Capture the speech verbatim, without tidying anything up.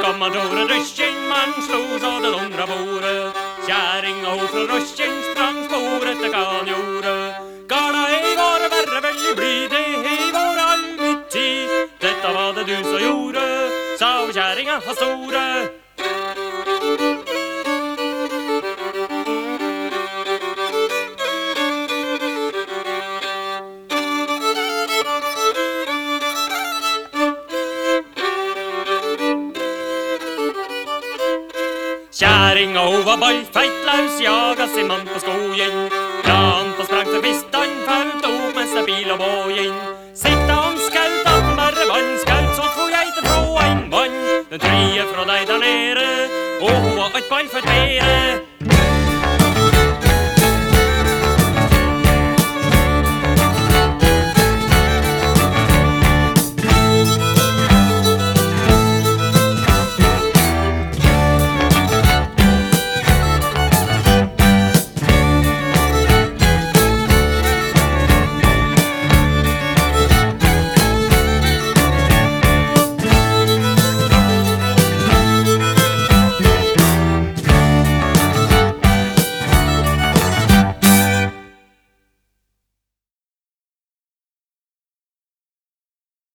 kom man tore rysking, man slo så det undra bore. Kjæring og fra rysking sprang sporet til kan gjorde. Garda hei var verre veldig bly, det hei var all mitt tid. Dette var det du så gjorde, sa kjæringa har store. Kjæringa ho var ballfeit laus, jaga sin mann på skogen. Han på sprang til kvist, han falt opp med seg bil og bågen. Sikta om skaut, han bare vann skaut, så tro jeg til fra en mann. Den trie fra deg der nere, og ho var et ballfeit mere.